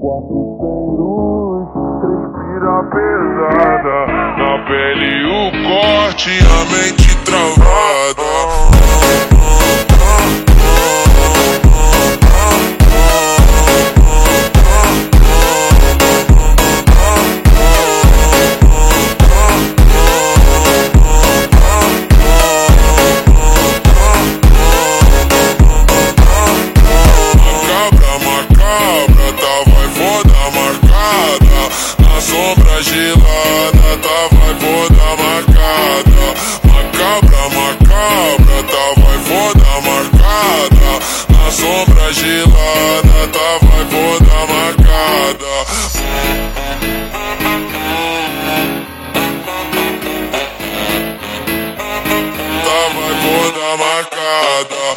quarto tem luz, respira pesada. Na pele o corte, a mente travada. Sombra gelada, tava e foda marcada. Macabra, tava e foda marcada. Na sombra gelada, tava e foda marcada. Tava e foda marcada.